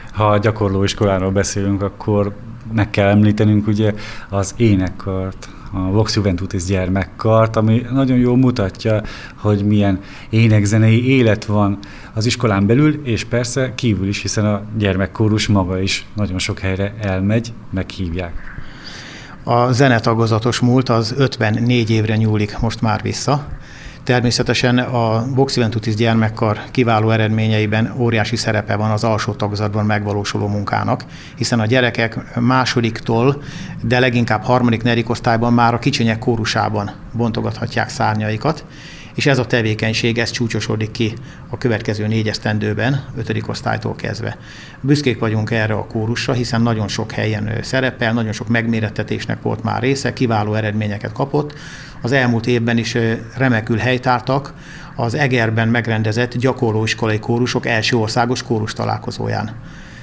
Ha a gyakorlóiskoláról beszélünk, akkor meg kell említenünk ugye az énekkart, a Vox Juventutis gyermekkart, ami nagyon jól mutatja, hogy milyen énekzenei élet van az iskolán belül, és persze kívül is, hiszen a gyermekkórus maga is nagyon sok helyre elmegy, meghívják. A zenetagozatos múlt az 54 évre nyúlik most már vissza. Természetesen a Vox Juventutis gyermekkar kiváló eredményeiben óriási szerepe van az alsó tagozatban megvalósuló munkának, hiszen a gyerekek másodiktól, de leginkább harmadik, negyedik osztályban már a kicsinyek kórusában bontogathatják szárnyaikat, és ez a tevékenység, ez csúcsosodik ki a következő 4 esztendőben, 5. osztálytól kezdve. Büszkék vagyunk erre a kórusra, hiszen nagyon sok helyen szerepel, nagyon sok megmérettetésnek volt már része, kiváló eredményeket kapott. Az elmúlt évben is remekül helytáltak az Egerben megrendezett gyakorlóiskolai kórusok első országos kórus találkozóján.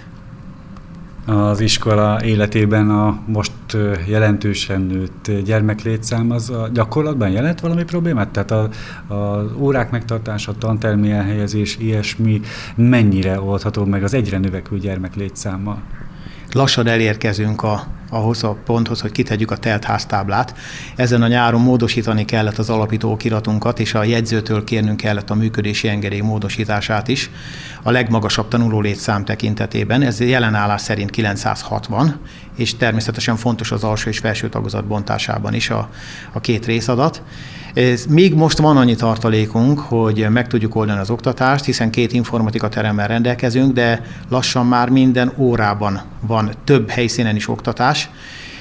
Az iskola életében a most jelentősen nőtt gyermeklétszám az a gyakorlatban jelent valami problémát? Tehát az órák megtartása, tantermi elhelyezés, ilyesmi mennyire oldható meg az egyre növekvő gyermeklétszámmal? Lassan elérkezünk ahhoz a ponthoz, hogy kitegyük a telt háztáblát. Ezen a nyáron módosítani kellett az alapító okiratunkat, és a jegyzőtől kérnünk kellett a működési engedély módosítását is a legmagasabb tanuló létszám tekintetében. Ez jelenállás szerint 960, és természetesen fontos az alsó és felső tagozat bontásában is a 2 részadat. Még most van annyi tartalékunk, hogy meg tudjuk oldani az oktatást, hiszen 2 informatika teremmel rendelkezünk, de lassan már minden órában van több helyszínen is oktatás,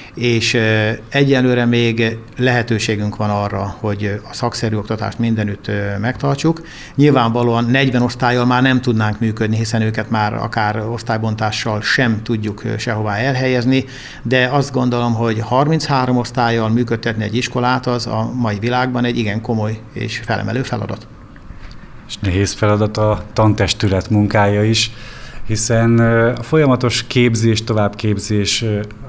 és egyelőre még lehetőségünk van arra, hogy a szakszerű oktatást mindenütt megtartsuk. Nyilvánvalóan 40 osztállyal már nem tudnánk működni, hiszen őket már akár osztálybontással sem tudjuk sehová elhelyezni, de azt gondolom, hogy 33 osztállyal működtetni egy iskolát az a mai világban egy igen komoly és felemelő feladat. És nehéz feladat a tantestület munkája is, hiszen a folyamatos képzés, továbbképzés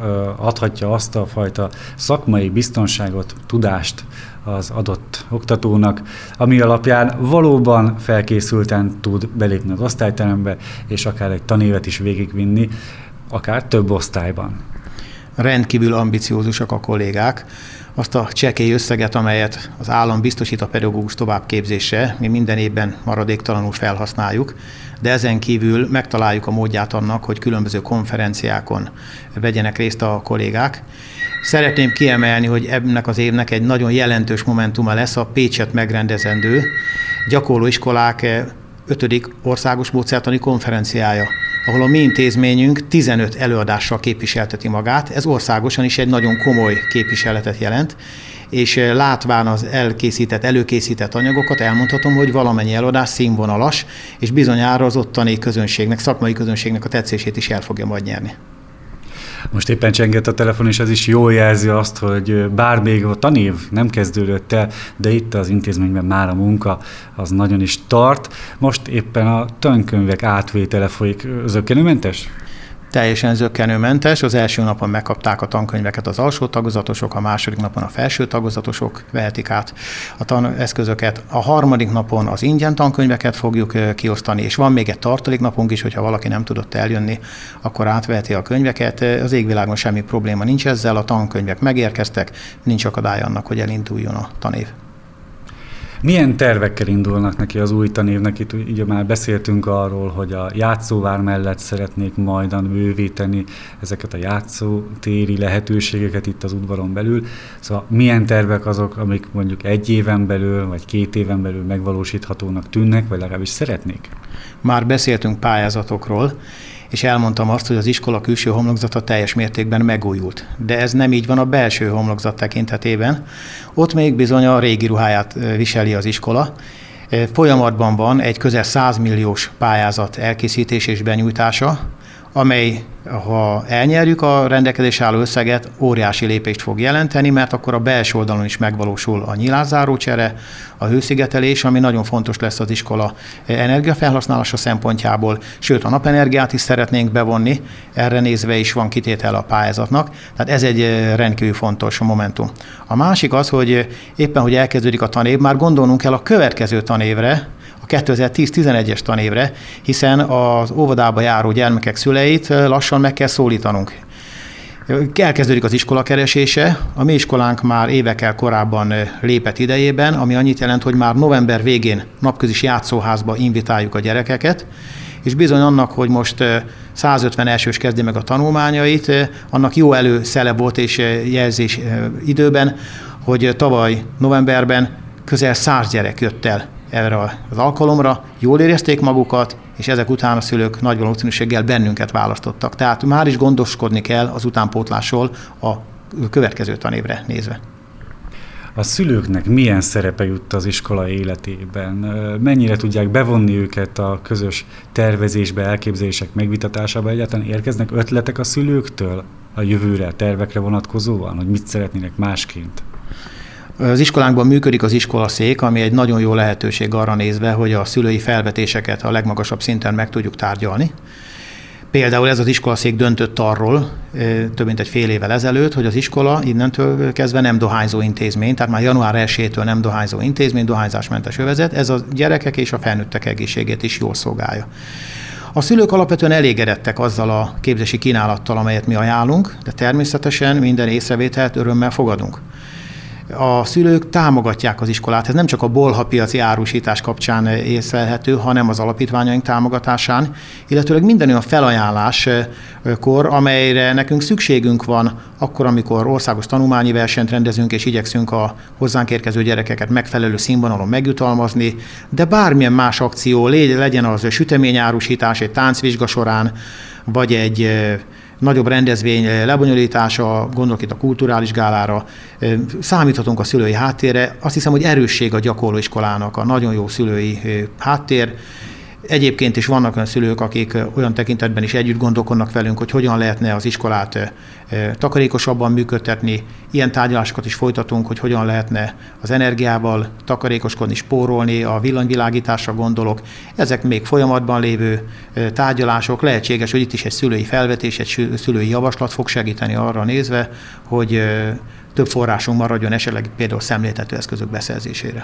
adhatja azt a fajta szakmai biztonságot, tudást az adott oktatónak, ami alapján valóban felkészülten tud belépni az osztályterembe, és akár egy tanévet is végigvinni, akár több osztályban. Rendkívül ambiciózusak a kollégák. Azt a csekély összeget, amelyet az állam biztosít a pedagógus továbbképzésre, mi minden évben maradéktalanul felhasználjuk, de ezen kívül megtaláljuk a módját annak, hogy különböző konferenciákon vegyenek részt a kollégák. Szeretném kiemelni, hogy ennek az évnek egy nagyon jelentős momentuma lesz a Pécset megrendezendő gyakorlóiskolák 5. országos módszertani konferenciája, ahol a mi intézményünk 15 előadással képviselteti magát. Ez országosan is egy nagyon komoly képviseletet jelent, és látván az előkészített anyagokat elmondhatom, hogy valamennyi előadás színvonalas, és bizonyára az ottani közönségnek, szakmai közönségnek a tetszését is el fogja majd nyerni. Most éppen csengett a telefon, és ez is jól jelzi azt, hogy bár még a tanév nem kezdődött el, de itt az intézményben már a munka az nagyon is tart. Most éppen a tankönyvek átvétele folyik. Zökkenőmentes? Teljesen zökkenőmentes. Az első napon megkapták a tankönyveket az alsó tagozatosok, a második napon a felső tagozatosok vehetik át a taneszközöket. A harmadik napon az ingyen tankönyveket fogjuk kiosztani, és van még egy tartaléknapunk is, hogyha valaki nem tudott eljönni, akkor átveheti a könyveket. Az égvilágon semmi probléma nincs ezzel, a tankönyvek megérkeztek, nincs akadály annak, hogy elinduljon a tanév. Milyen tervekkel indulnak neki az új tanévnek? Itt ugye már beszéltünk arról, hogy a játszóvár mellett szeretnék majdan bővíteni ezeket a játszótéri lehetőségeket itt az udvaron belül. Szóval milyen tervek azok, amik mondjuk 1 éven belül, vagy 2 éven belül megvalósíthatónak tűnnek, vagy legalábbis szeretnék? Már beszéltünk pályázatokról, és elmondtam azt, hogy az iskola külső homlokzata teljes mértékben megújult. De ez nem így van a belső homlokzat tekintetében. Ott még bizony a régi ruháját viseli az iskola. Folyamatban van egy közel 100 milliós pályázat elkészítés és benyújtása, amely, ha elnyerjük a rendelkezésre álló összeget, óriási lépést fog jelenteni, mert akkor a belső oldalon is megvalósul a nyilászárócsere, a hőszigetelés, ami nagyon fontos lesz az iskola energiafelhasználása szempontjából, sőt a napenergiát is szeretnénk bevonni, erre nézve is van kitétel a pályázatnak, tehát ez egy rendkívül fontos momentum. A másik az, hogy éppen, hogy elkezdődik a tanév, már gondolnunk kell a következő tanévre, a 2010-11-es tanévre, hiszen az óvodába járó gyermekek szüleit lassan meg kell szólítanunk. Elkezdődik az iskola keresése, a mi iskolánk már évekkel korábban lépett idejében, ami annyit jelent, hogy már november végén napközis játszóházba invitáljuk a gyerekeket, és bizony annak, hogy most 150 elsős kezdi meg a tanulmányait, annak jó előszele volt és jelzés időben, hogy tavaly novemberben közel 100 gyerek jött el erre az alkalomra, jól érezték magukat, és ezek után a szülők nagy valószínűséggel bennünket választottak. Tehát már is gondoskodni kell az utánpótlásról a következő tanévre nézve. A szülőknek milyen szerepe jut az iskola életében? Mennyire tudják bevonni őket a közös tervezésbe, elképzelések megvitatásába? Egyáltalán érkeznek ötletek a szülőktől a jövőre, tervekre vonatkozóan, hogy mit szeretnének másként? Az iskolánkban működik az iskolaszék, ami egy nagyon jó lehetőség arra nézve, hogy a szülői felvetéseket a legmagasabb szinten meg tudjuk tárgyalni. Például ez az iskolaszék döntött arról több mint egy fél évvel ezelőtt, hogy az iskola innentől kezdve nem dohányzó intézmény, tehát már január 1-től nem dohányzó intézmény, dohányzásmentes övezet, ez a gyerekek és a felnőttek egészségét is jól szolgálja. A szülők alapvetően elégedettek azzal a képzési kínálattal, amelyet mi ajánlunk, de természetesen minden észrevételt örömmel fogadunk. A szülők támogatják az iskolát. Ez nem csak a bolhapiaci árusítás kapcsán észlelhető, hanem az alapítványaink támogatásán, illetőleg minden olyan felajánláskor, amelyre nekünk szükségünk van, akkor, amikor országos tanulmányi versenyt rendezünk, és igyekszünk a hozzánk érkező gyerekeket megfelelő színvonalon megjutalmazni, de bármilyen más akció, legyen az süteményárusítás egy táncvizsga során, vagy egy nagyobb rendezvény lebonyolítása, gondolok itt a kulturális gálára, számíthatunk a szülői háttérre. Azt hiszem, hogy erősség a gyakorlóiskolának a nagyon jó szülői háttér. Egyébként is vannak olyan szülők, akik olyan tekintetben is együtt gondolkodnak velünk, hogy hogyan lehetne az iskolát takarékosabban működtetni. Ilyen tárgyalásokat is folytatunk, hogy hogyan lehetne az energiával takarékoskodni, spórolni, a villanyvilágításra gondolok. Ezek még folyamatban lévő tárgyalások. Lehetséges, hogy itt is egy szülői felvetés, egy szülői javaslat fog segíteni arra nézve, hogy több forrásunk maradjon esetleg például szemléltető eszközök beszerzésére.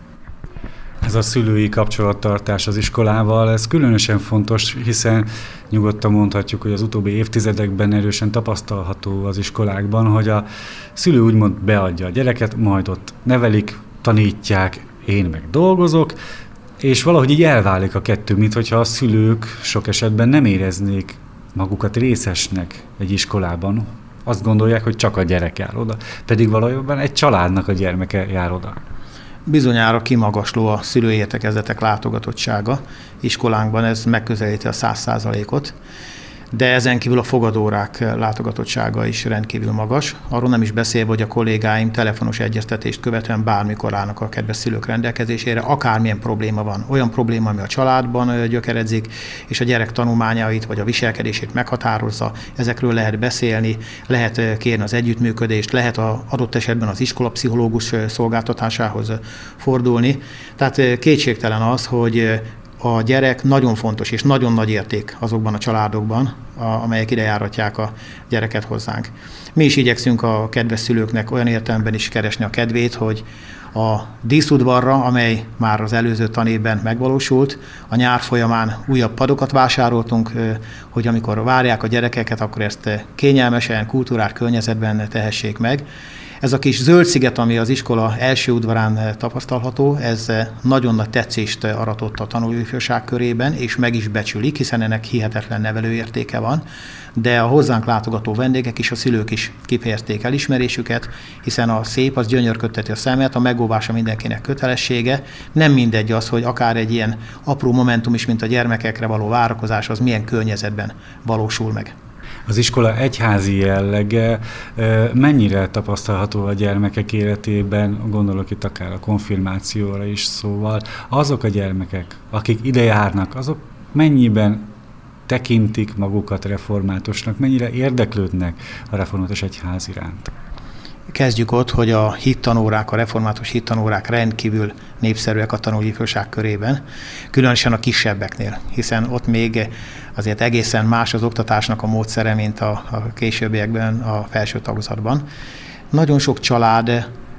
Ez a szülői kapcsolattartás az iskolával, ez különösen fontos, hiszen nyugodtan mondhatjuk, hogy az utóbbi évtizedekben erősen tapasztalható az iskolákban, hogy a szülő úgymond beadja a gyereket, majd ott nevelik, tanítják, én meg dolgozok, és valahogy így elválik a kettő, minthogyha a szülők sok esetben nem éreznék magukat részesnek egy iskolában. Azt gondolják, hogy csak a gyerek jár oda, pedig valójában egy családnak a gyermeke jár oda. Bizonyára kimagasló a szülői értekezletek látogatottsága. Iskolánkban ez megközelíti a 100%-ot, de ezen kívül a fogadórák látogatottsága is rendkívül magas. Arról nem is beszélve, hogy a kollégáim telefonos egyeztetést követően bármikor állnak a kedves szülők rendelkezésére, akármilyen probléma van. Olyan probléma, ami a családban gyökeredzik, és a gyerek tanulmányait vagy a viselkedését meghatározza. Ezekről lehet beszélni, lehet kérni az együttműködést, lehet adott esetben az iskolapszichológus szolgáltatásához fordulni. Tehát kétségtelen az, hogy a gyerek nagyon fontos és nagyon nagy érték azokban a családokban, amelyek ide járatják a gyereket hozzánk. Mi is igyekszünk a kedves szülőknek olyan értelemben is keresni a kedvét, hogy a díszudvarra, amely már az előző tanévben megvalósult, a nyár folyamán újabb padokat vásároltunk, hogy amikor várják a gyerekeket, akkor ezt kényelmesen, kulturált környezetben tehessék meg. Ez a kis zöld sziget, ami az iskola első udvarán tapasztalható, ez nagyon nagy tetszést aratott a tanulóifjúság körében, és meg is becsülik, hiszen ennek hihetetlen nevelőértéke van, de a hozzánk látogató vendégek és a szülők is kifejezték elismerésüket, hiszen a szép az gyönyörködteti a szemet, a megóvása mindenkinek kötelessége. Nem mindegy az, hogy akár egy ilyen apró momentum is, mint a gyermekekre való várakozás, az milyen környezetben valósul meg. Az iskola egyházi jellege mennyire tapasztalható a gyermekek életében, gondolok itt akár a konfirmációra is, szóval azok a gyermekek, akik ide járnak, azok mennyiben tekintik magukat reformátusnak, mennyire érdeklődnek a református egyház iránt? Kezdjük ott, hogy a hittanórák, a református hittanórák rendkívül népszerűek a tanulóifjúság körében, különösen a kisebbeknél, hiszen ott még azért egészen más az oktatásnak a módszere, mint a későbbiekben, a felső tagozatban. Nagyon sok család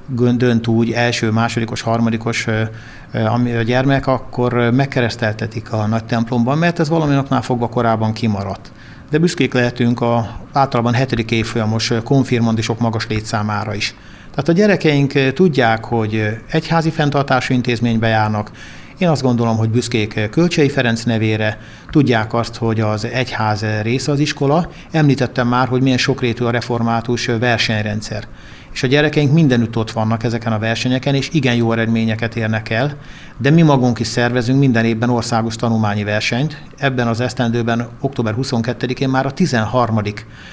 dönt úgy első, másodikos, harmadikos ami a gyermek, akkor megkereszteltetik a nagy templomban, mert ez valaminoknál fogva korábban kimaradt. De büszkék lehetünk általában 7. évfolyamos konfirmandisok magas létszámára is. Tehát a gyerekeink tudják, hogy egyházi fenntartású intézménybe járnak. Én azt gondolom, hogy büszkék Kölcsei Ferenc nevére, tudják azt, hogy az egyház része az iskola. Említettem már, hogy milyen sokrétű a református versenyrendszer. És a gyerekeink mindenütt ott vannak ezeken a versenyeken, és igen jó eredményeket érnek el, de mi magunk is szervezünk minden évben országos tanulmányi versenyt. Ebben az esztendőben, október 22-én már a 13.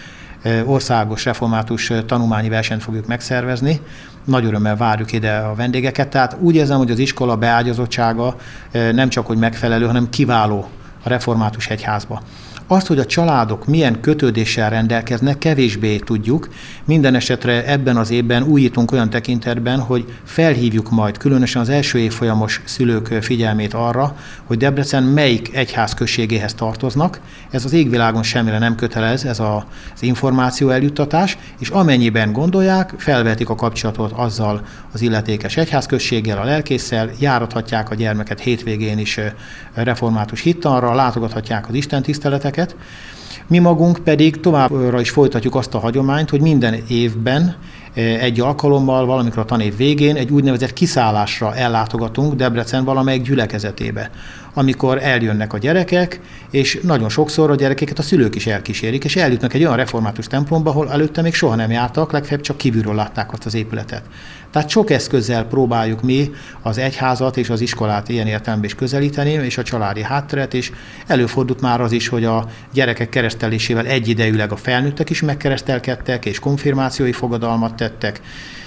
országos református tanulmányi versenyt fogjuk megszervezni. Nagy örömmel várjuk ide a vendégeket, tehát úgy érzem, hogy az iskola beágyazottsága nem csak hogy megfelelő, hanem kiváló a református egyházba. Azt, hogy a családok milyen kötődéssel rendelkeznek, kevésbé tudjuk. Minden esetre ebben az évben újítunk olyan tekintetben, hogy felhívjuk majd különösen az első évfolyamos szülők figyelmét arra, hogy Debrecen melyik egyház községéhez tartoznak. Ez az égvilágon semmire nem kötelez, ez az információ eljuttatás, és amennyiben gondolják, felvetik a kapcsolatot azzal az illetékes egyházközséggel, a lelkésszel, járathatják a gyermeket hétvégén is református hittanra, látogathatják az istentiszteleteket. Mi magunk pedig továbbra is folytatjuk azt a hagyományt, hogy minden évben egy alkalommal, valamikor a tanév végén egy úgynevezett kiszállásra ellátogatunk Debrecen valamelyik gyülekezetébe, amikor eljönnek a gyerekek, és nagyon sokszor a gyerekeket a szülők is elkísérik, és eljutnak egy olyan református templomba, ahol előtte még soha nem jártak, legfeljebb csak kívülről látták azt az épületet. Tehát sok eszközzel próbáljuk mi az egyházat és az iskolát ilyen értelemben is közelíteni, és a családi hátteret, és előfordult már az is, hogy a gyerekek keresztelésével egyidejűleg a felnőttek is megkeresztelkedtek, és konfirmációi fogadalmat tettek.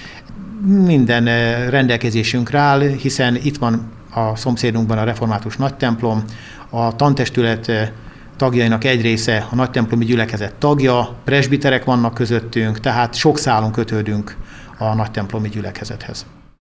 Minden rendelkezésünkre áll, hiszen itt van a szomszédunkban a református nagytemplom, a tantestület tagjainak egy része a nagytemplomi gyülekezet tagja, presbiterek vannak közöttünk, tehát sok szálon kötődünk a nagytemplomi gyülekezethez.